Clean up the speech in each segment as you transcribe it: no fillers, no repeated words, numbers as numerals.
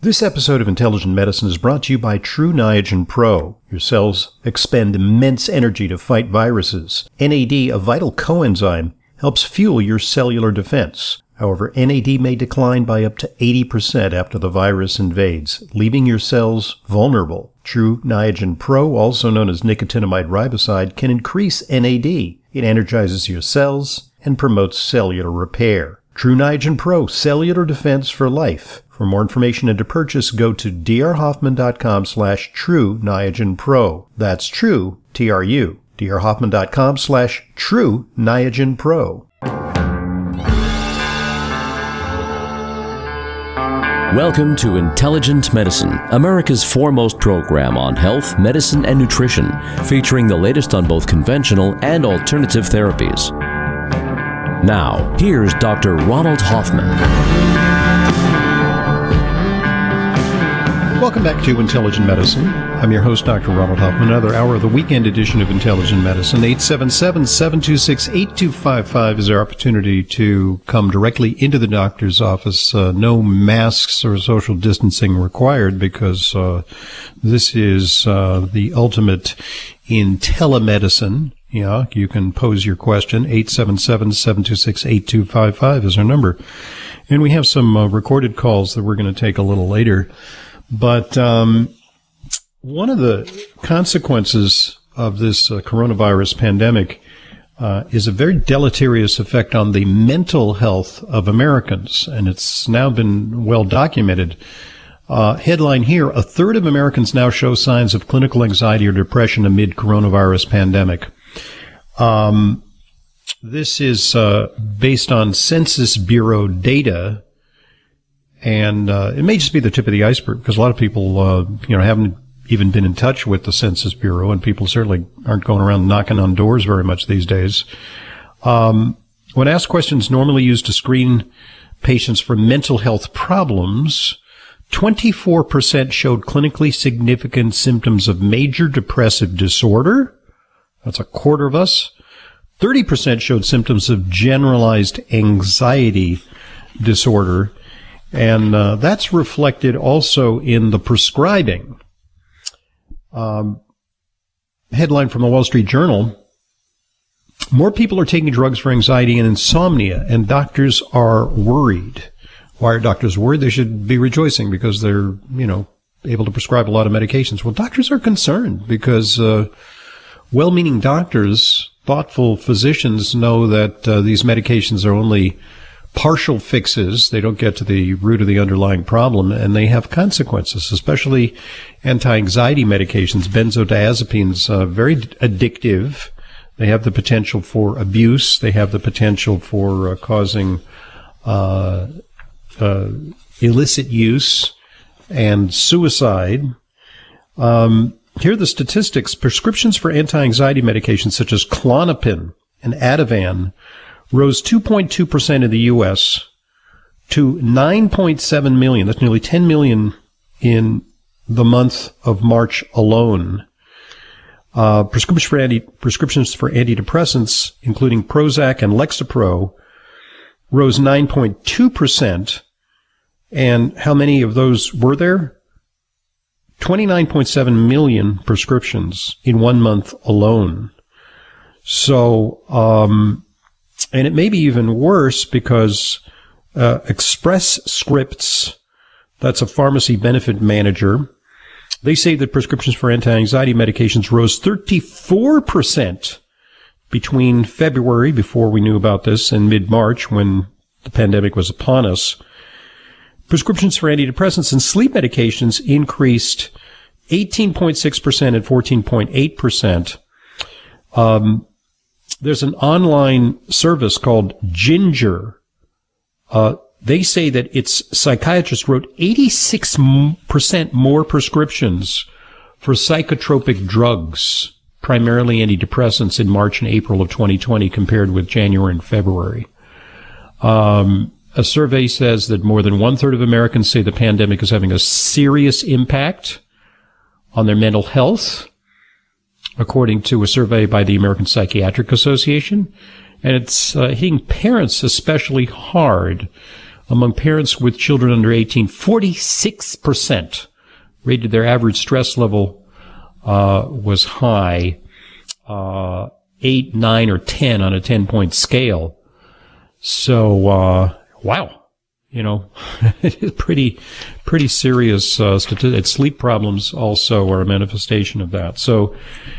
This episode of Intelligent Medicine is brought to you by True Niagen Pro. Your cells expend immense energy to fight viruses. NAD, a vital coenzyme, helps fuel your cellular defense. However, NAD may decline by up to 80% after the virus invades, leaving your cells vulnerable. True Niagen Pro, also known as nicotinamide riboside, can increase NAD. It energizes your cells and promotes cellular repair. True Niagen Pro, cellular defense for life. For more information and to purchase, go to drhoffman.com/True Niagen Pro. That's true, T-R-U. drhoffman.com/True Niagen Pro. Welcome to Intelligent Medicine, America's foremost program on health, medicine, and nutrition, featuring the latest on both conventional and alternative therapies. Now, here's Dr. Ronald Hoffman. Welcome back to Intelligent Medicine. I'm your host, Dr. Ronald Hoffman. Another hour of the weekend edition of Intelligent Medicine. 877-726-8255 is our opportunity to come directly into the doctor's office. No masks or social distancing required because this is the ultimate in telemedicine. Yeah, you can pose your question. 877-726-8255 is our number. And we have some recorded calls that we're going to take a little later. But one of the consequences of this coronavirus pandemic is a very deleterious effect on the mental health of Americans, and it's now been well documented. Headline here, a third of Americans now show signs of clinical anxiety or depression amid coronavirus pandemic. This is based on Census Bureau data. And it may just be the tip of the iceberg because a lot of people, haven't even been in touch with the Census Bureau, and people certainly aren't going around knocking on doors very much these days. When asked questions normally used to screen patients for mental health problems, 24% showed clinically significant symptoms of major depressive disorder. That's a quarter of us. 30% showed symptoms of generalized anxiety disorder. And that's reflected also in the prescribing. Headline from the Wall Street Journal, more people are taking drugs for anxiety and insomnia, and doctors are worried. Why are doctors worried? They should be rejoicing because they're, able to prescribe a lot of medications. Well, doctors are concerned because well-meaning doctors, thoughtful physicians know that these medications are only partial fixes. They don't get to the root of the underlying problem, and they have consequences, especially anti-anxiety medications. Benzodiazepines, very addictive. They have the potential for abuse. They have the potential for causing illicit use and suicide. Here are the statistics. Prescriptions for anti-anxiety medications such as Klonopin and Ativan rose 2.2% in the U.S. to 9.7 million. That's nearly 10 million in the month of March alone. Prescriptions for antidepressants, including Prozac and Lexapro, rose 9.2%. And how many of those were there? 29.7 million prescriptions in 1 month alone. So, and it may be even worse because Express Scripts, that's a pharmacy benefit manager, they say that prescriptions for anti-anxiety medications rose 34% between February, before we knew about this, and mid-March when the pandemic was upon us. Prescriptions for antidepressants and sleep medications increased 18.6% and 14.8%. There's an online service called Ginger. They say that its psychiatrists wrote 86% more prescriptions for psychotropic drugs, primarily antidepressants, in March and April of 2020 compared with January and February. A survey says that more than one-third of Americans say the pandemic is having a serious impact on their mental health, according to a survey by the American Psychiatric Association. And it's hitting parents especially hard. Among parents with children under 18, 46% rated their average stress level was high, 8, 9, or 10 on a 10-point scale. So, wow. It is pretty serious statistics. Sleep problems also are a manifestation of that. So,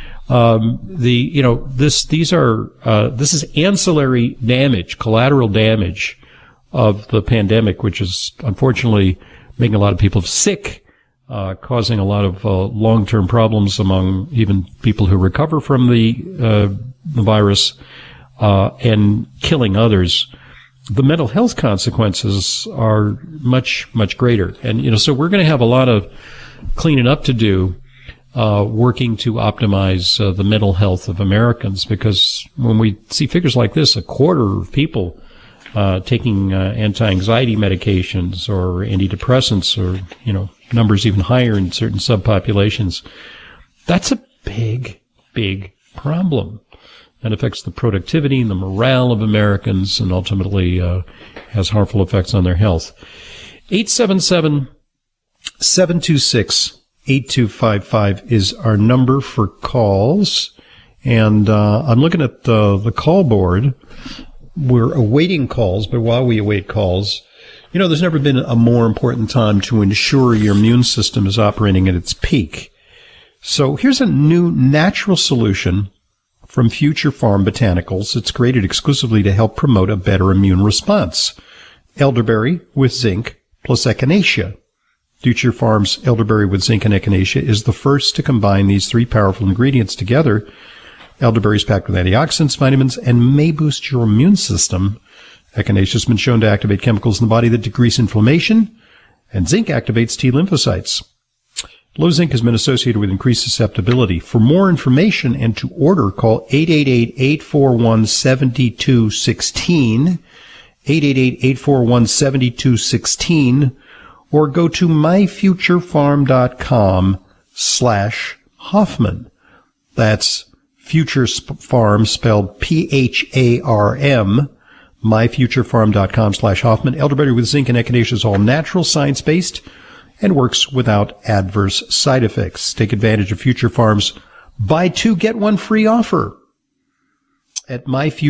this is ancillary damage, collateral damage of the pandemic, which is unfortunately making a lot of people sick, causing a lot of long-term problems among even people who recover from the virus, and killing others. The mental health consequences are much, much greater. And, so we're going to have a lot of cleaning up to do, working to optimize the mental health of Americans, because when we see figures like this, a quarter of people taking anti-anxiety medications or antidepressants, or, numbers even higher in certain subpopulations, that's a big, big problem. And affects the productivity and the morale of Americans, and ultimately has harmful effects on their health. 877-726-8255 is our number for calls. And I'm looking at the call board. We're awaiting calls, but while we await calls, there's never been a more important time to ensure your immune system is operating at its peak. So here's a new natural solution from Future Farm Botanicals. It's created exclusively to help promote a better immune response. Elderberry with zinc plus echinacea. Future Farm's elderberry with zinc and echinacea is the first to combine these three powerful ingredients together. Elderberry is packed with antioxidants, vitamins, and may boost your immune system. Echinacea has been shown to activate chemicals in the body that decrease inflammation, and zinc activates T lymphocytes. Low zinc has been associated with increased susceptibility. For more information and to order, call 888-841-7216, 888-841-7216, or go to myfuturefarm.com/Hoffman. That's Future Farm spelled PHARM, myfuturefarm.com/Hoffman. Elderberry with zinc and echinacea is all natural, science-based, and works without adverse side effects. Take advantage of Future Farm's buy two, get one free offer at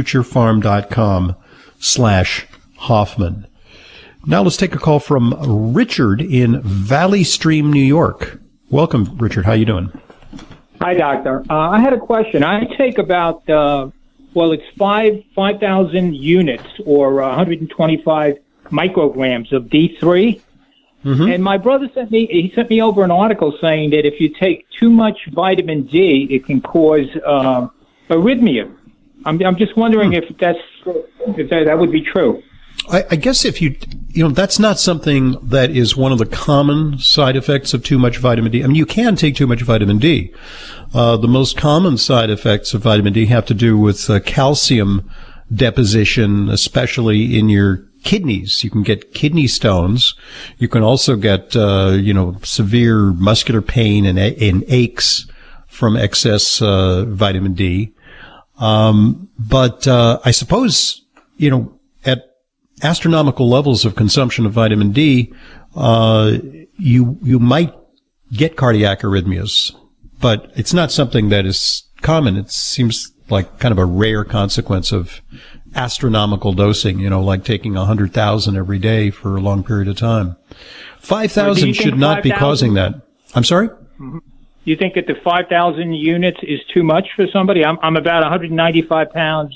myfuturefarm.com/Hoffman. Now let's take a call from Richard in Valley Stream, New York. Welcome, Richard. How you doing? Hi, doctor. I had a question. I take about, it's 5,000 units or 125 micrograms of D3. Mm-hmm. And my brother sent me over an article saying that if you take too much vitamin D, it can cause arrhythmia. I'm just wondering if that would be true. I guess if that's not something that is one of the common side effects of too much vitamin D. I mean, you can take too much vitamin D. The most common side effects of vitamin D have to do with calcium deposition, especially in your kidneys. You can get kidney stones. You can also get, severe muscular pain and aches from excess vitamin D. But I suppose, at astronomical levels of consumption of vitamin D, you might get cardiac arrhythmias, but it's not something that is common. It seems like kind of a rare consequence of astronomical dosing, like taking 100,000 every day for a long period of time. 5,000 should not be causing that. I'm sorry? Mm-hmm. You think that the 5,000 units is too much for somebody? I'm about 195 pounds.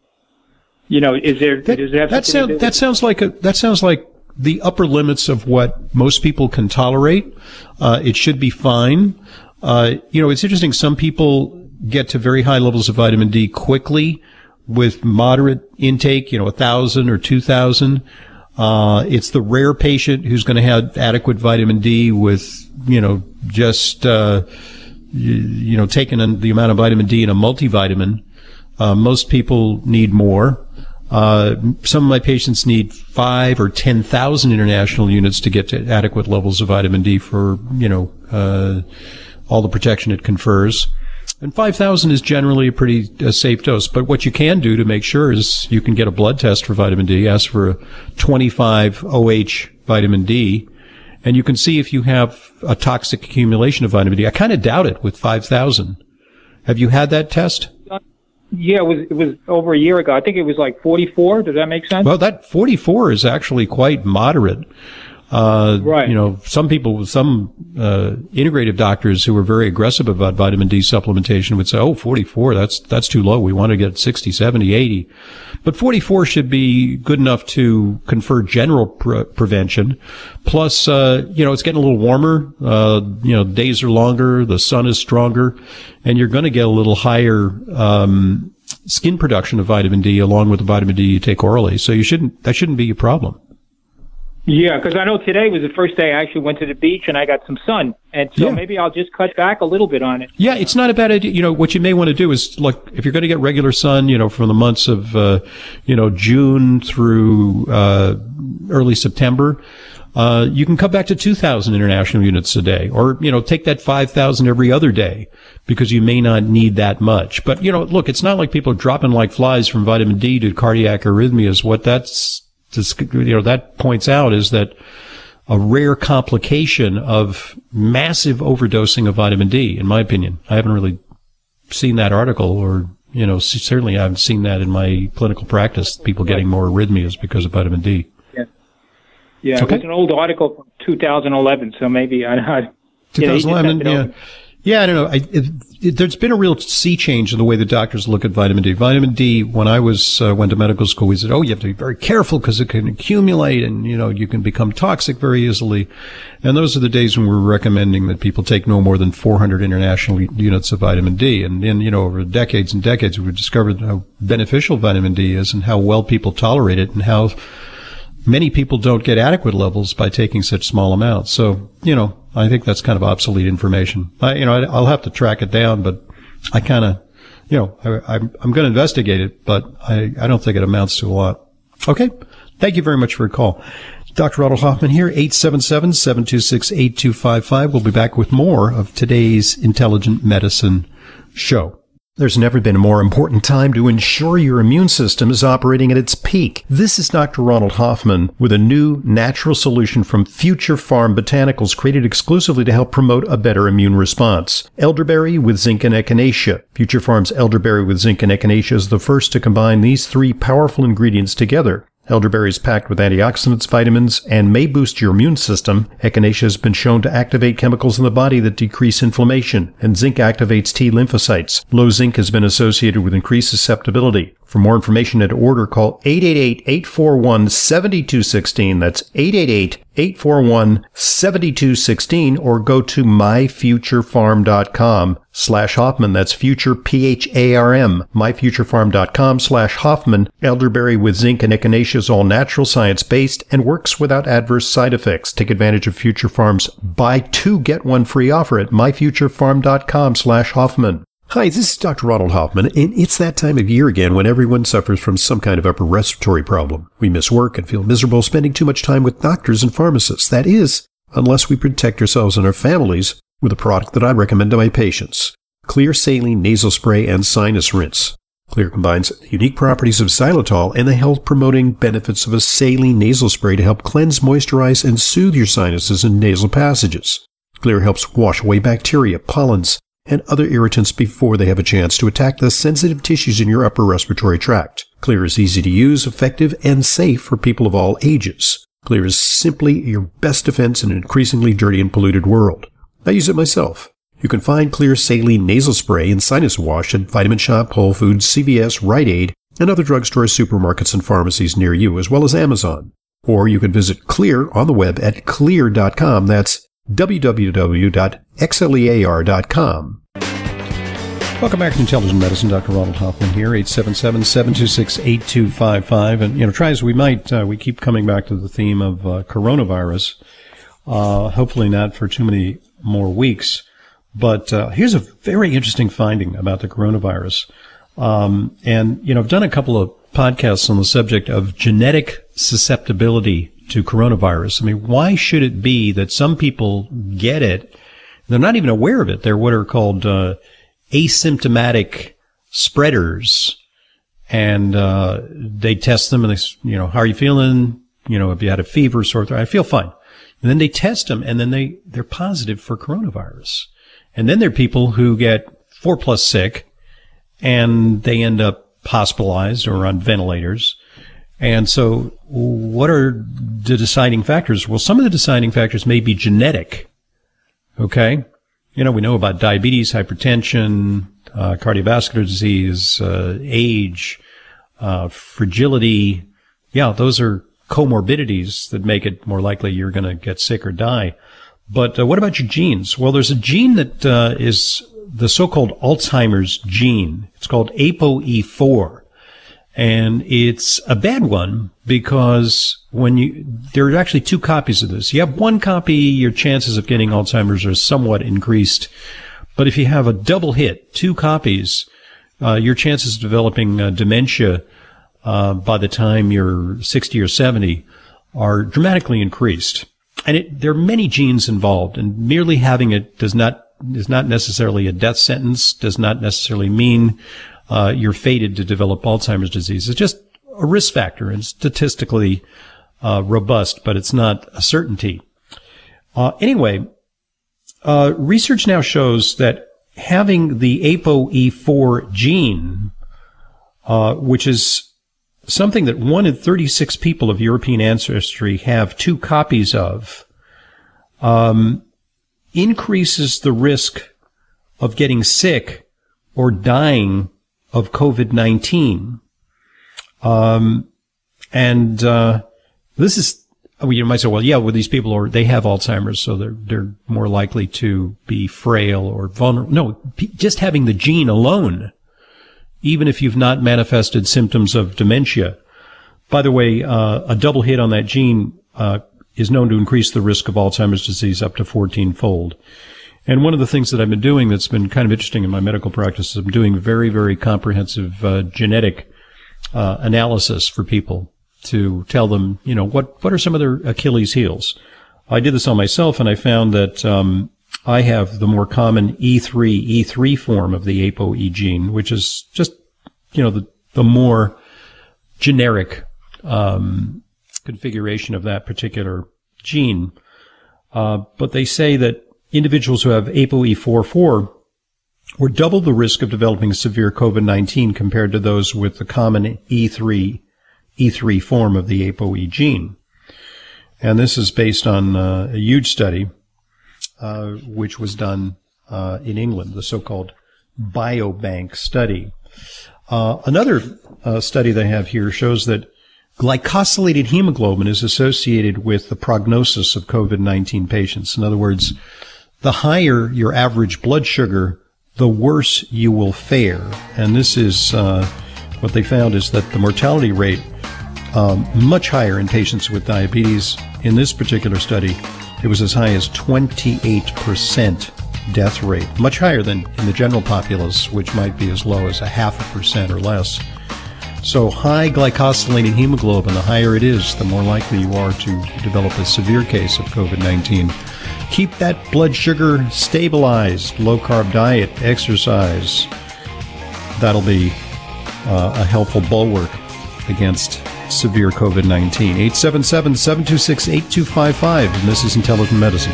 Is there? That sounds like the upper limits of what most people can tolerate. It should be fine. It's interesting. Some people get to very high levels of vitamin D quickly with moderate intake, 1,000 or 2,000. It's the rare patient who's going to have adequate vitamin D with, just, taking the amount of vitamin D in a multivitamin. Most people need more. Some of my patients need 5 or 10,000 international units to get to adequate levels of vitamin D for, all the protection it confers. And 5,000 is generally a pretty safe dose. But what you can do to make sure is you can get a blood test for vitamin D, ask for a 25 OH vitamin D, and you can see if you have a toxic accumulation of vitamin D. I kind of doubt it with 5,000. Have you had that test? Yeah, it was over a year ago. I think it was like 44. Does that make sense? Well, that 44 is actually quite moderate. Right. You know, some integrative doctors who are very aggressive about vitamin D supplementation would say, oh, 44, that's too low. We want to get 60, 70, 80. But 44 should be good enough to confer general prevention. Plus, you know, it's getting a little warmer. You know, days are longer. The sun is stronger, and you're going to get a little higher, skin production of vitamin D along with the vitamin D you take orally. So that shouldn't be a problem. Yeah, because I know today was the first day I actually went to the beach and I got some sun. And so maybe I'll just cut back a little bit on it. Yeah, it's not a bad idea. You know, what you may want to do is, look, if you're going to get regular sun, you know, from the months of, you know, June through early September, you can cut back to 2,000 international units a day. Or, you know, take that 5,000 every other day because you may not need that much. But, you know, look, it's not like people are dropping like flies from vitamin D to cardiac arrhythmias. What that points out is that a rare complication of massive overdosing of vitamin D, in my opinion. I haven't really seen that article, or, you know, certainly I haven't seen that in my clinical practice, people getting more arrhythmias because of vitamin D. Yeah, okay. It was an old article from 2011, so maybe I 2011, yeah. Yeah, I don't know. There's been a real sea change in the way the doctors look at vitamin D. Vitamin D, when I went to medical school, we said, oh, you have to be very careful because it can accumulate and, you know, you can become toxic very easily. And those are the days when we're recommending that people take no more than 400 international units of vitamin D. And then, you know, over decades and decades, we've discovered how beneficial vitamin D is and how well people tolerate it and how many people don't get adequate levels by taking such small amounts. So, you know, I think that's kind of obsolete information. I'll have to track it down, but I kind of, you know, I'm going to investigate it, but I don't think it amounts to a lot. Okay. Thank you very much for your call. Dr. Ronald Hoffman here, 877-726-8255. We'll be back with more of today's Intelligent Medicine show. There's never been a more important time to ensure your immune system is operating at its peak. This is Dr. Ronald Hoffman with a new natural solution from Future Farm Botanicals created exclusively to help promote a better immune response. Elderberry with zinc and echinacea. Future Farm's elderberry with zinc and echinacea is the first to combine these three powerful ingredients together. Elderberry is packed with antioxidants, vitamins, and may boost your immune system. Echinacea has been shown to activate chemicals in the body that decrease inflammation, and zinc activates T lymphocytes. Low zinc has been associated with increased susceptibility. For more information and to order, call 888-841-7216. That's 888-841-7216, or go to myfuturefarm.com/Hoffman. That's future, PHARM, myfuturefarm.com/Hoffman. Elderberry with zinc and echinacea is all natural, science-based, and works without adverse side effects. Take advantage of Future Farm's buy two, get one free offer at myfuturefarm.com/Hoffman. Hi, this is Dr. Ronald Hoffman, and it's that time of year again when everyone suffers from some kind of upper respiratory problem. We miss work and feel miserable spending too much time with doctors and pharmacists. That is, unless we protect ourselves and our families with a product that I recommend to my patients. Clear Saline Nasal Spray and Sinus Rinse. Clear combines the unique properties of xylitol and the health-promoting benefits of a saline nasal spray to help cleanse, moisturize, and soothe your sinuses and nasal passages. Clear helps wash away bacteria, pollens, and other irritants before they have a chance to attack the sensitive tissues in your upper respiratory tract. Clear is easy to use, effective, and safe for people of all ages. Clear is simply your best defense in an increasingly dirty and polluted world. I use it myself. You can find Clear Saline Nasal Spray and Sinus Wash at Vitamin Shoppe, Whole Foods, CVS, Rite Aid, and other drugstores, supermarkets, and pharmacies near you, as well as Amazon. Or you can visit Clear on the web at Xlear.com. That's www.xlear.com. Welcome back to Intelligent Medicine. Dr. Ronald Hoffman here, 877-726-8255. And, you know, try as we might, we keep coming back to the theme of coronavirus. Hopefully not for too many more weeks. But here's a very interesting finding about the coronavirus. And, you know, I've done a couple of podcasts on the subject of genetic susceptibility to coronavirus. I mean, why should it be that some people get it? They're not even aware of it. They're what are called asymptomatic spreaders, and they test them, and they, how are you feeling? If you had a fever, sore throat, I feel fine. And then they test them, and then they're positive for coronavirus. And then there are people who get 4+ sick, and they end up hospitalized or on ventilators. And so what are the deciding factors? Well, some of the deciding factors may be genetic. Okay. We know about diabetes, hypertension, cardiovascular disease, age, fragility. Yeah, those are comorbidities that make it more likely you're going to get sick or die. But what about your genes? Well, there's a gene that is the so-called Alzheimer's gene. It's called ApoE4. And it's a bad one because there are actually 2 copies of this. You have 1 copy, your chances of getting Alzheimer's are somewhat increased. But if you have a double hit, 2 copies, your chances of developing dementia by the time you're 60 or 70 are dramatically increased. And there are many genes involved, and merely having it is not necessarily a death sentence, does not necessarily mean you're fated to develop Alzheimer's disease. It's just a risk factor and statistically robust, but it's not a certainty. Anyway, research now shows that having the ApoE4 gene, which is something that 1 in 36 people of European ancestry have 2 copies of, increases the risk of getting sick or dying of COVID-19. This is, you might say, well, yeah, well, these people they have Alzheimer's, so they're more likely to be frail or vulnerable. No, just having the gene alone, even if you've not manifested symptoms of dementia. By the way, a double hit on that gene is known to increase the risk of Alzheimer's disease up to 14-fold. And one of the things that I've been doing that's been kind of interesting in my medical practice is I'm doing very, very comprehensive genetic analysis for people to tell them, what are some of their Achilles heels. I did this on myself, and I found that I have the more common E3 form of the ApoE gene, which is just, the more generic configuration of that particular gene. But they say that individuals who have ApoE4 were double the risk of developing severe COVID-19 compared to those with the common E3 form of the ApoE gene. And this is based on a huge study which was done in England, the so-called Biobank study. Another study they have here shows that glycosylated hemoglobin is associated with the prognosis of COVID-19 patients. In other words, the higher your average blood sugar, the worse you will fare. And this is what they found is that the mortality rate much higher in patients with diabetes. In this particular study, it was as high as 28% death rate, much higher than in the general populace, which might be as low as 0.5% or less. So high glycosylated hemoglobin, the higher it is, the more likely you are to develop a severe case of COVID-19. Keep that blood sugar stabilized, low-carb diet, exercise. That'll be a helpful bulwark against severe COVID-19. 877-726-8255, and this is Intelligent Medicine.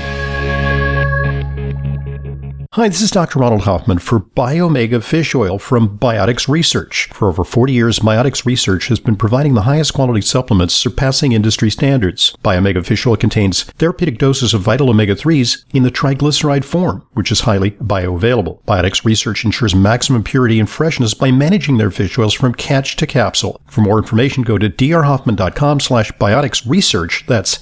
Hi, this is Dr. Ronald Hoffman for Biomega Fish Oil from Biotics Research. For over 40 years, Biotics Research has been providing the highest quality supplements surpassing industry standards. Biomega Fish Oil contains therapeutic doses of vital omega-3s in the triglyceride form, which is highly bioavailable. Biotics Research ensures maximum purity and freshness by managing their fish oils from catch to capsule. For more information, go to drhoffman.com/bioticsresearch. That's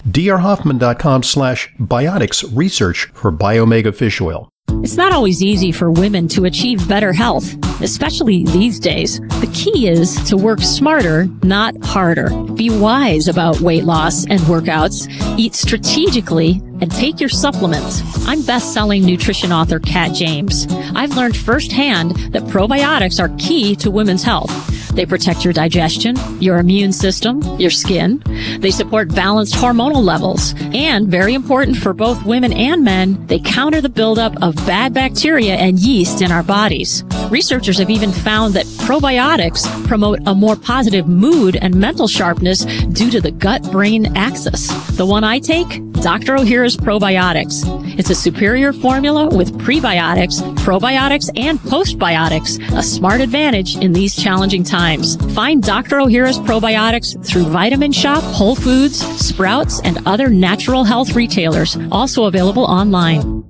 drhoffman.com/bioticsresearch for Biomega Fish Oil. It's not always easy for women to achieve better health, especially these days. The key is to work smarter, not harder. Be wise about weight loss and workouts. Eat strategically and take your supplements. I'm best-selling nutrition author Kat James. I've learned firsthand that probiotics are key to women's health. They protect your digestion, your immune system, your skin. They support balanced hormonal levels. And very important for both women and men, they counter the buildup of bad bacteria and yeast in our bodies. Researchers have even found that probiotics promote a more positive mood and mental sharpness due to the gut-brain axis. The one I take, Dr. Ohhira's Probiotics. It's a superior formula with prebiotics, probiotics, and postbiotics, a smart advantage in these challenging times. Find Dr. Ohhira's Probiotics through Vitamin Shop, Whole Foods, Sprouts, and other natural health retailers, also available online.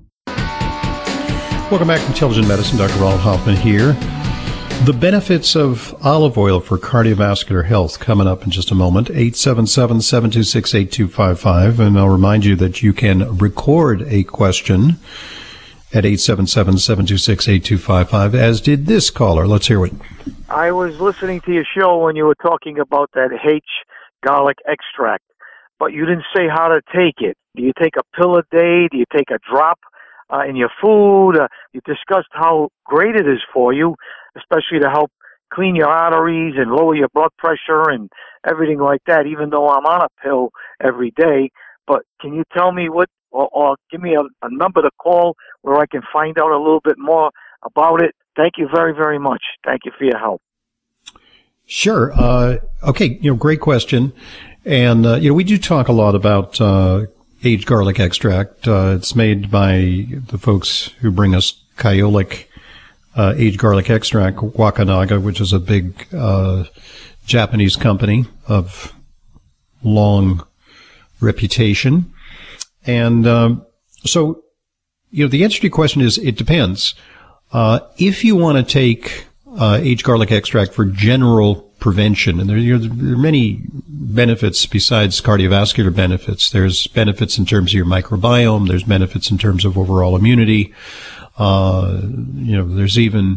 Welcome back to Intelligent Medicine. Dr. Ronald Hoffman here. The benefits of olive oil for cardiovascular health coming up in just a moment. 877-726-8255. And I'll remind you that you can record a question at 877-726-8255, as did this caller. Let's hear it. I was listening to your show when you were talking about that H garlic extract, but you didn't say how to take it. Do you take a pill a day? Do you take a drop in your food? You discussed how great it is for you, especially to help clean your arteries and lower your blood pressure and everything like that, even though I'm on a pill every day. But can you tell me what, or give me a number to call where I can find out a little bit more about it? Thank you very, very much. Thank you for your help. Sure. Okay. Great question. And, we do talk a lot about, aged garlic extract. It's made by the folks who bring us Kyolic, aged garlic extract, Wakanaga, which is a big, Japanese company of long reputation. And, so, the answer to your question is it depends. If you want to take, aged garlic extract for general prevention, and there are many benefits besides cardiovascular benefits. There's benefits in terms of your microbiome. There's benefits in terms of overall immunity. There's even,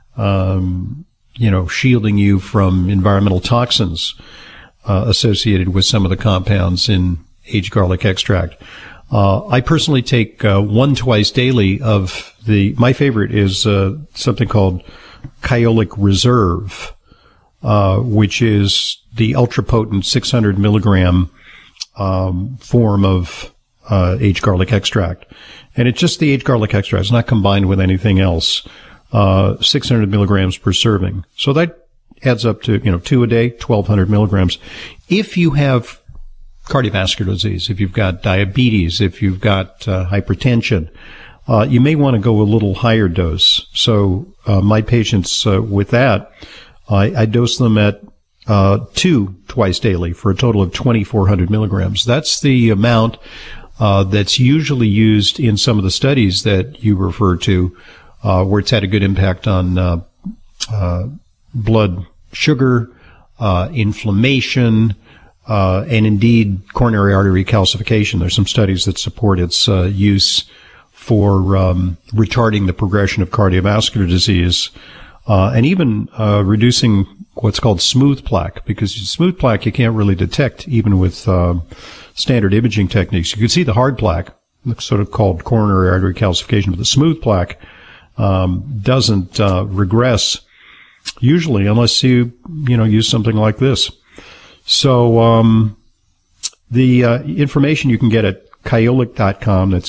shielding you from environmental toxins, associated with some of the compounds in aged garlic extract. I personally take, one twice daily of my favorite is, something called Kyolic Reserve, which is the ultra-potent 600 milligram form of aged garlic extract. And it's just the aged garlic extract. It's not combined with anything else. 600 milligrams per serving. So that adds up to, 2 a day, 1,200 milligrams. If you have cardiovascular disease, if you've got diabetes, if you've got hypertension, you may want to go a little higher dose. So my patients with that, I dose them at 2 twice daily for a total of 2,400 milligrams. That's the amount that's usually used in some of the studies that you refer to, where it's had a good impact on blood sugar, inflammation, and indeed coronary artery calcification. There's some studies that support its use for retarding the progression of cardiovascular disease, and even reducing what's called smooth plaque, because smooth plaque you can't really detect even with standard imaging techniques. You can see the hard plaque, sort of called coronary artery calcification, but the smooth plaque doesn't regress usually unless you use something like this. So the information you can get at Kyolic.com. That's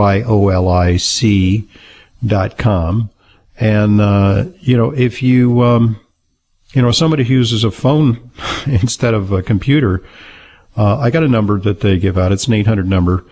KYOLIC.com. And, if you, somebody who uses a phone instead of a computer, I got a number that they give out. It's an 800 number,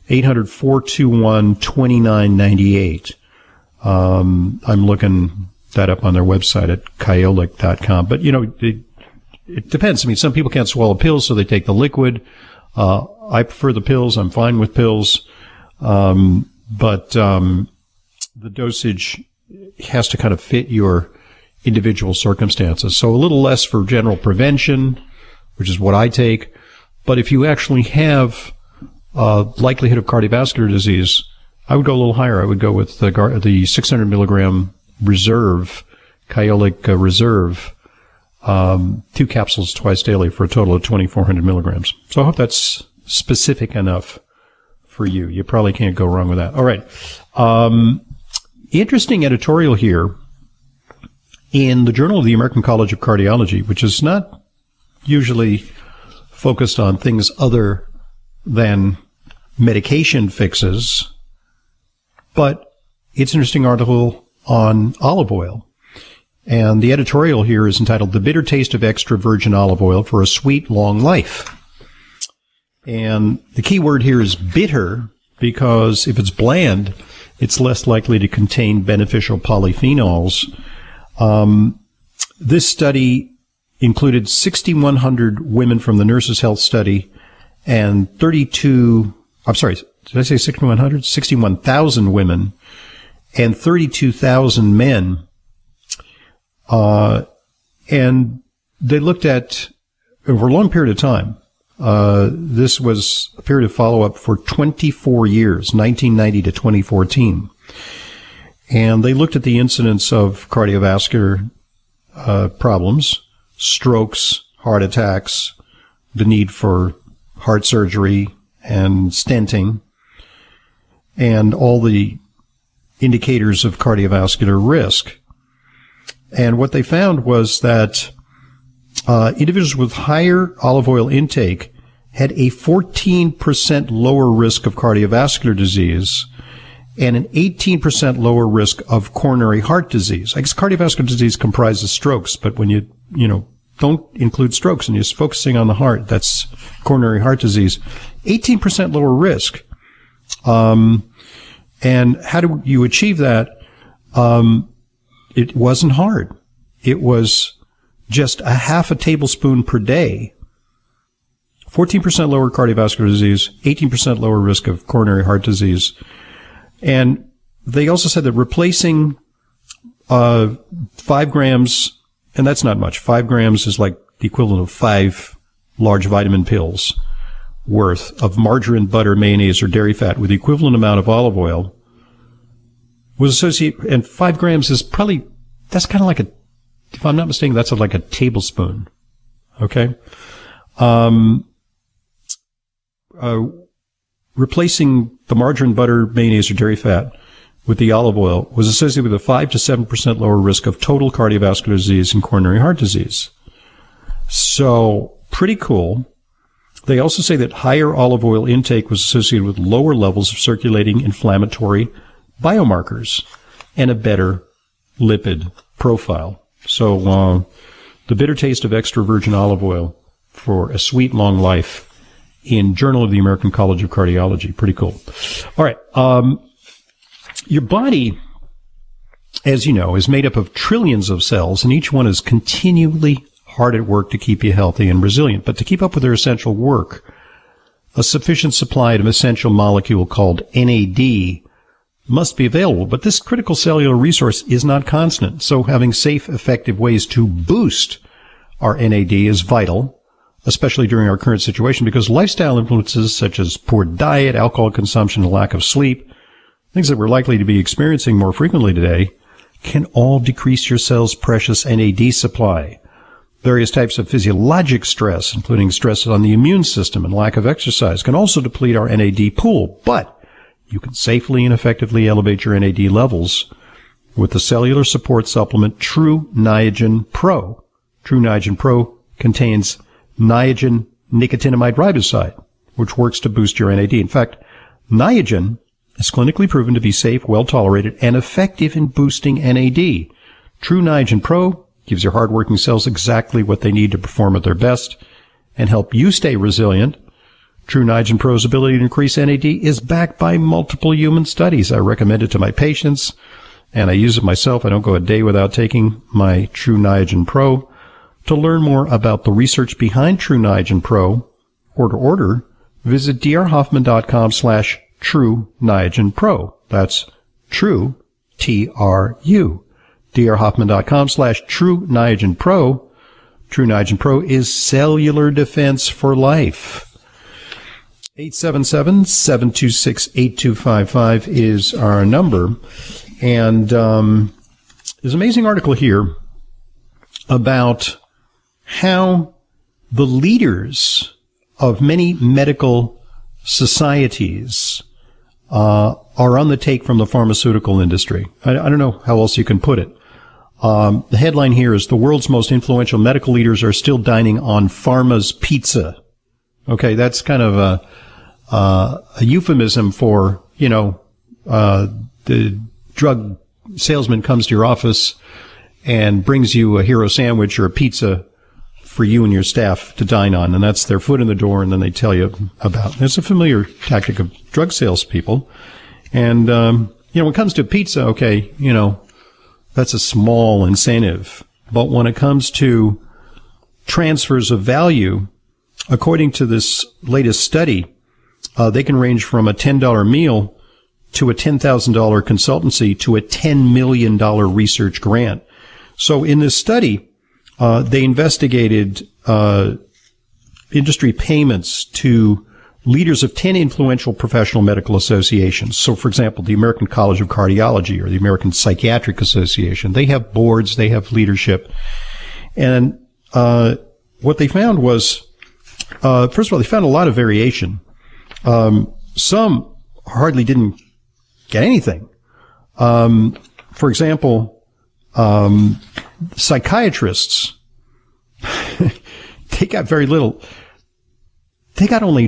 800-421-2998. I'm looking that up on their website at Kyolic.com. But, it depends. I mean, some people can't swallow pills, so they take the liquid. I prefer the pills. I'm fine with pills. But the dosage has to kind of fit your individual circumstances. So a little less for general prevention, which is what I take. But if you actually have likelihood of cardiovascular disease, I would go a little higher. I would go with the 600 milligram reserve, Kyolic Reserve, 2 capsules twice daily for a total of 2,400 milligrams. So I hope that's specific enough for you. You probably can't go wrong with that. All right. Interesting editorial here. in the Journal of the American College of Cardiology, which is not usually focused on things other than medication fixes, but it's an interesting article on olive oil. And the editorial here is entitled "The Bitter Taste of Extra Virgin Olive Oil for a Sweet, Long Life." And the key word here is bitter, because if it's bland, it's less likely to contain beneficial polyphenols. This study included 6,100 women from the Nurses' Health Study and 61,000 women and 32,000 men. And they looked at, over a long period of time, this was a period of follow-up for 24 years, 1990 to 2014. And they looked at the incidence of cardiovascular problems, strokes, heart attacks, the need for heart surgery and stenting, and all the indicators of cardiovascular risk. And what they found was that individuals with higher olive oil intake had a 14% lower risk of cardiovascular disease and an 18% lower risk of coronary heart disease. I guess cardiovascular disease comprises strokes, but when you don't include strokes and you're focusing on the heart, that's coronary heart disease. 18% lower risk. And how do you achieve that? It wasn't hard. It was just a half a tablespoon per day. 14% lower cardiovascular disease, 18% lower risk of coronary heart disease. And they also said that replacing 5 grams, and that's not much. 5 grams is like the equivalent of 5 large vitamin pills worth of margarine, butter, mayonnaise, or dairy fat with the equivalent amount of olive oil was associated, and 5 grams is probably, that's kind of like if I'm not mistaken, that's like a tablespoon. Okay? Replacing the margarine, butter, mayonnaise, or dairy fat with the olive oil was associated with a 5 to 7% lower risk of total cardiovascular disease and coronary heart disease. So, pretty cool. They also say that higher olive oil intake was associated with lower levels of circulating inflammatory biomarkers and a better lipid profile. So, the bitter taste of extra virgin olive oil for a sweet, long life in Journal of the American College of Cardiology. Pretty cool. All right. Your body, as you know, is made up of trillions of cells, and each one is continually hard at work to keep you healthy and resilient. But to keep up with their essential work, a sufficient supply of an essential molecule called NAD must be available. But this critical cellular resource is not constant. So having safe, effective ways to boost our NAD is vital, especially during our current situation, because lifestyle influences such as poor diet, alcohol consumption, and lack of sleep, things that we're likely to be experiencing more frequently today, can all decrease your cell's precious NAD supply. Various types of physiologic stress, including stress on the immune system and lack of exercise, can also deplete our NAD pool, but you can safely and effectively elevate your NAD levels with the cellular support supplement True Niagen Pro. True Niagen Pro contains Niagen nicotinamide riboside, which works to boost your NAD. In fact, Niagen is clinically proven to be safe, well-tolerated, and effective in boosting NAD. True Niagen Pro gives your hardworking cells exactly what they need to perform at their best and help you stay resilient. True Niagen Pro's ability to increase NAD is backed by multiple human studies. I recommend it to my patients, and I use it myself. I don't go a day without taking my True Niagen Pro. To learn more about the research behind True Niagen Pro or to order, visit drhoffman.com/True Niagen Pro. That's True, T-R-U. drhoffman.com/True Niagen Pro. True Niagen Pro is cellular defense for life. 877-726-8255 is our number. And there's an amazing article here about how the leaders of many medical societies are on the take from the pharmaceutical industry. I don't know how else you can put it. The headline here is the world's most influential medical leaders are still dining on pharma's pizza. Okay, that's kind of a euphemism for, the drug salesman comes to your office and brings you a hero sandwich or a pizza for you and your staff to dine on, and that's their foot in the door, and then they tell you about. It's a familiar tactic of drug salespeople. And, when it comes to pizza, okay, that's a small incentive. But when it comes to transfers of value, according to this latest study, they can range from a $10 meal to a $10,000 consultancy to a $10 million research grant. So in this study, they investigated industry payments to leaders of 10 influential professional medical associations. So, for example, the American College of Cardiology or the American Psychiatric Association, they have boards, they have leadership. And what they found was, first of all, they found a lot of variation. Some hardly didn't get anything. For example, psychiatrists, they got very little. They got only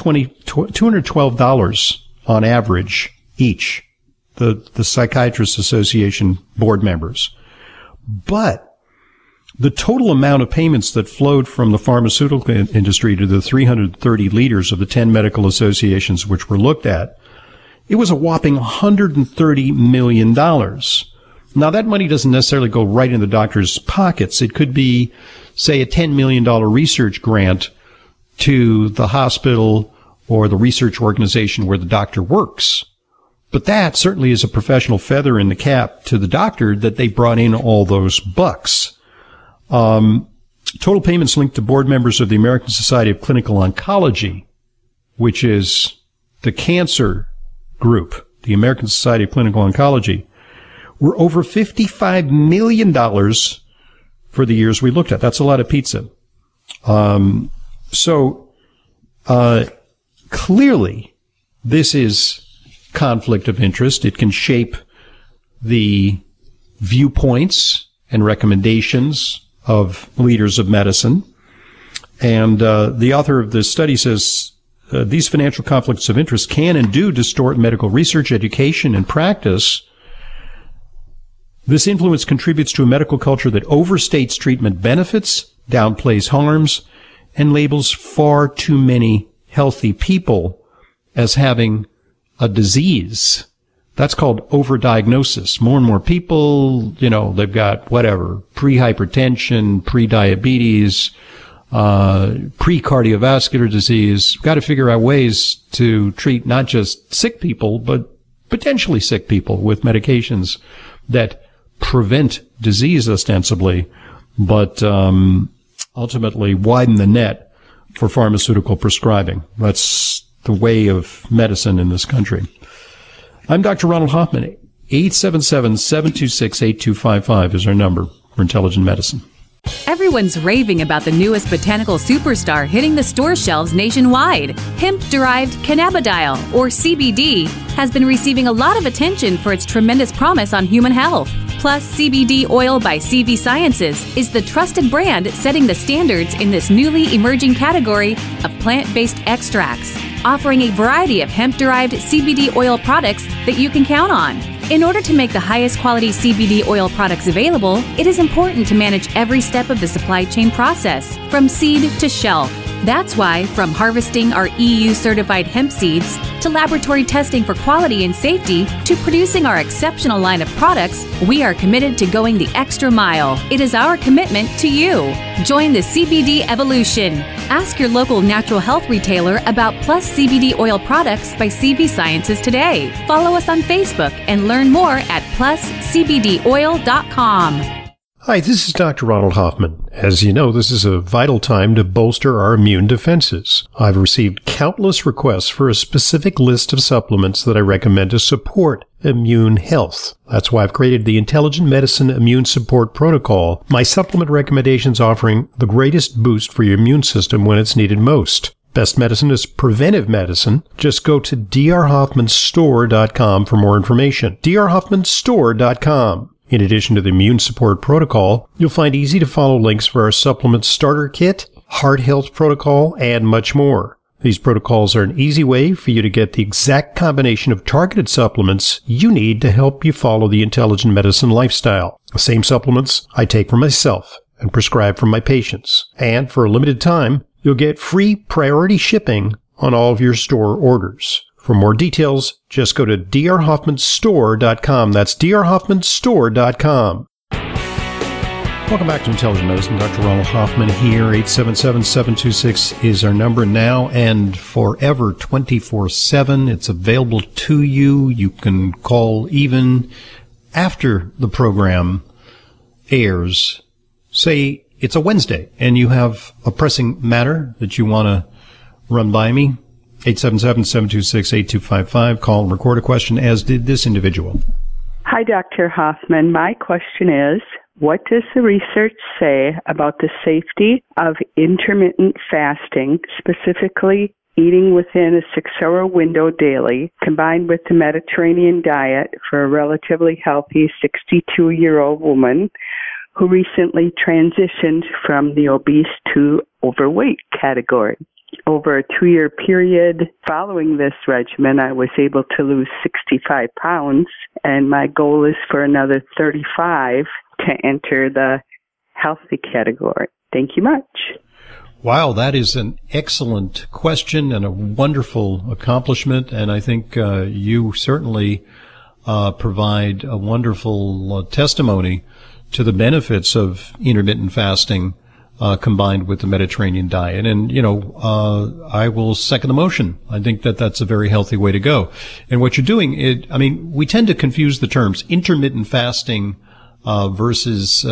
$212 on average each, the Psychiatrists Association board members. But the total amount of payments that flowed from the pharmaceutical industry to the 330 leaders of the 10 medical associations which were looked at, it was a whopping $130 million. Now, that money doesn't necessarily go right in the doctor's pockets. It could be, say, a $10 million research grant to the hospital or the research organization where the doctor works. But that certainly is a professional feather in the cap to the doctor that they brought in all those bucks. Total payments linked to board members of the American Society of Clinical Oncology, which is the cancer group, the American Society of Clinical Oncology, were over $55 million for the years we looked at. That's a lot of pizza. Clearly, this is conflict of interest. It can shape the viewpoints and recommendations of leaders of medicine. And the author of this study says these financial conflicts of interest can and do distort medical research, education, and practice. This influence contributes to a medical culture that overstates treatment benefits, downplays harms, and labels far too many healthy people as having a disease. That's called overdiagnosis. More and more people, they've got pre-hypertension, pre-diabetes, pre-cardiovascular disease. Got to figure out ways to treat not just sick people, but potentially sick people with medications that prevent disease ostensibly, but ultimately widen the net for pharmaceutical prescribing. That's the way of medicine in this country. I'm Dr. Ronald Hoffman. 877-726-8255 is our number for Intelligent Medicine. Everyone's raving about the newest botanical superstar hitting the store shelves nationwide. Hemp-derived cannabidiol, or CBD, has been receiving a lot of attention for its tremendous promise on human health. Plus, CBD Oil by CV Sciences is the trusted brand setting the standards in this newly emerging category of plant-based extracts, offering a variety of hemp-derived CBD oil products that you can count on. In order to make the highest quality CBD oil products available, it is important to manage every step of the supply chain process, from seed to shelf. That's why, from harvesting our EU-certified hemp seeds, to laboratory testing for quality and safety, to producing our exceptional line of products, we are committed to going the extra mile. It is our commitment to you. Join the CBD evolution. Ask your local natural health retailer about Plus CBD oil products by CV Sciences today. Follow us on Facebook and learn more at pluscbdoil.com. Hi, this is Dr. Ronald Hoffman. As you know, this is a vital time to bolster our immune defenses. I've received countless requests for a specific list of supplements that I recommend to support immune health. That's why I've created the Intelligent Medicine Immune Support Protocol, my supplement recommendations offering the greatest boost for your immune system when it's needed most. Best medicine is preventive medicine. Just go to drhoffmanstore.com for more information. drhoffmanstore.com. In addition to the immune support protocol, you'll find easy-to-follow links for our supplement starter kit, heart health protocol, and much more. These protocols are an easy way for you to get the exact combination of targeted supplements you need to help you follow the intelligent medicine lifestyle. The same supplements I take for myself and prescribe for my patients. And for a limited time, you'll get free priority shipping on all of your store orders. For more details, just go to drhoffmanstore.com. That's drhoffmanstore.com. Welcome back to Intelligent Medicine. Dr. Ronald Hoffman here. 877-726 is our number now and forever, 24/7. It's available to you. You can call even after the program airs. Say it's a Wednesday and you have a pressing matter that you want to run by me. 877-726-8255. Call and record a question, as did this individual. Hi, Dr. Hoffman. My question is, what does the research say about the safety of intermittent fasting, specifically eating within a 6-hour window daily, combined with the Mediterranean diet for a relatively healthy 62-year-old woman who recently transitioned from the obese to overweight category? Over a 2-year period following this regimen, I was able to lose 65 pounds, and my goal is for another 35 to enter the healthy category. Thank you much. Wow, that is an excellent question and a wonderful accomplishment, and I think you certainly provide a wonderful testimony to the benefits of intermittent fasting combined with the Mediterranean diet. And, I will second the motion. I think that that's a very healthy way to go. And what you're doing, we tend to confuse the terms intermittent fasting versus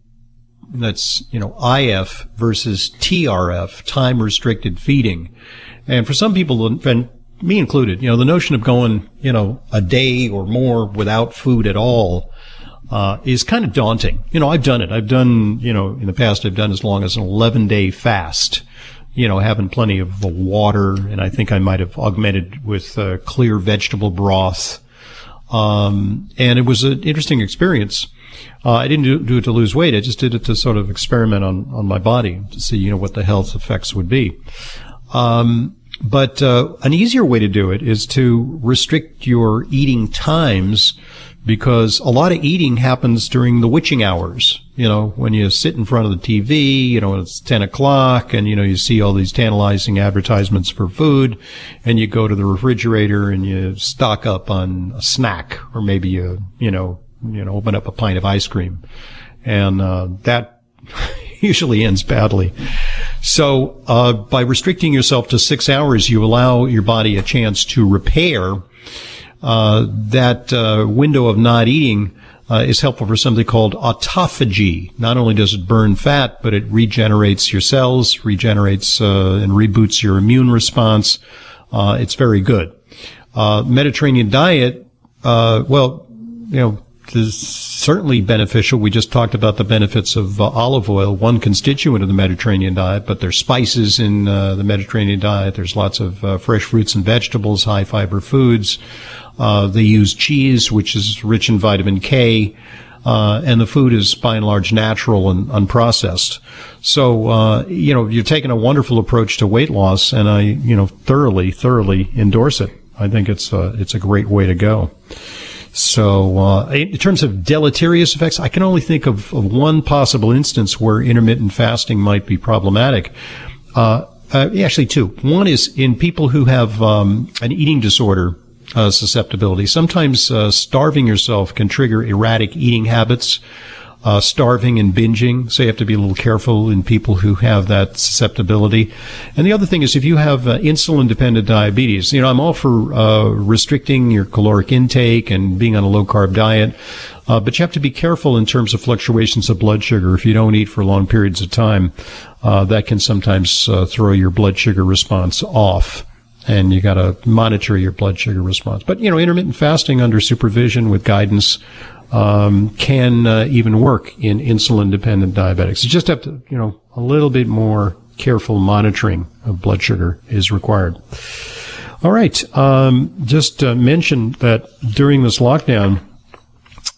IF versus TRF, time restricted feeding. And for some people, and me included, the notion of going, a day or more without food at all is kind of daunting. I've done it. I've done, in the past, I've done as long as an 11-day fast, having plenty of water, and I think I might have augmented with clear vegetable broth. And it was an interesting experience. I didn't do it to lose weight. I just did it to sort of experiment on my body to see, what the health effects would be. But an easier way to do it is to restrict your eating times, because a lot of eating happens during the witching hours. When you sit in front of the TV, it's 10 o'clock and, you see all these tantalizing advertisements for food, and you go to the refrigerator and you stock up on a snack, or maybe you open up a pint of ice cream. And that usually ends badly. So by restricting yourself to 6 hours, you allow your body a chance to repair. That window of not eating is helpful for something called autophagy. Not only does it burn fat, but it regenerates your cells, regenerates and reboots your immune response. It's very good. Mediterranean diet, is certainly beneficial. We just talked about the benefits of olive oil, one constituent of the Mediterranean diet, but there's spices in the Mediterranean diet. There's lots of fresh fruits and vegetables, high fiber foods. They use cheese, which is rich in vitamin K, and the food is by and large natural and unprocessed. So, you're taking a wonderful approach to weight loss, and I, thoroughly endorse it. I think it's a great way to go. So, in terms of deleterious effects, I can only think of one possible instance where intermittent fasting might be problematic. Actually, two. One is in people who have an eating disorder susceptibility. Sometimes starving yourself can trigger erratic eating habits, starving and binging. So you have to be a little careful in people who have that susceptibility. And the other thing is if you have insulin-dependent diabetes, I'm all for restricting your caloric intake and being on a low-carb diet, but you have to be careful in terms of fluctuations of blood sugar. If you don't eat for long periods of time, that can sometimes throw your blood sugar response off. And you got to monitor your blood sugar response. But, intermittent fasting under supervision with guidance can even work in insulin-dependent diabetics. You just have to, a little bit more careful monitoring of blood sugar is required. All right. Just mention that during this lockdown,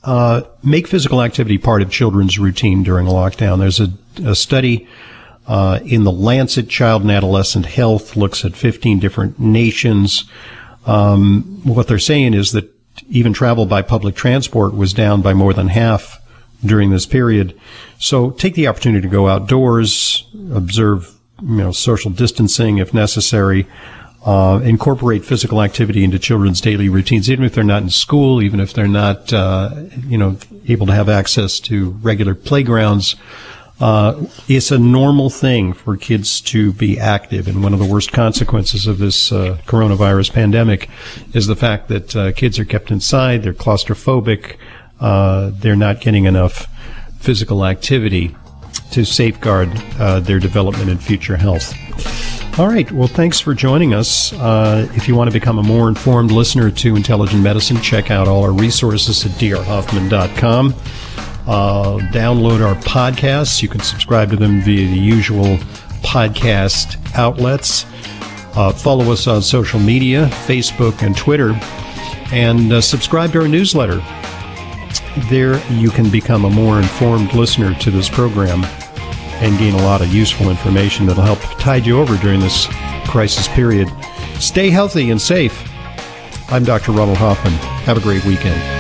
make physical activity part of children's routine during a lockdown. There's a study in the Lancet Child and Adolescent Health, looks at 15 different nations. What they're saying is that even travel by public transport was down by more than half during this period. So take the opportunity to go outdoors, observe, social distancing if necessary, incorporate physical activity into children's daily routines, even if they're not in school, even if they're not, able to have access to regular playgrounds. It's a normal thing for kids to be active, and one of the worst consequences of this coronavirus pandemic is the fact that kids are kept inside, they're claustrophobic, they're not getting enough physical activity to safeguard their development and future health. All right. Well, thanks for joining us. If you want to become a more informed listener to Intelligent Medicine, check out all our resources at drhoffman.com. Download our podcasts. You can subscribe to them via the usual podcast outlets. Follow us on social media, Facebook and Twitter, and subscribe to our newsletter. There you can become a more informed listener to this program and gain a lot of useful information that'll help tide you over during this crisis period. Stay healthy and safe. I'm Dr. Ronald Hoffman. Have a great weekend.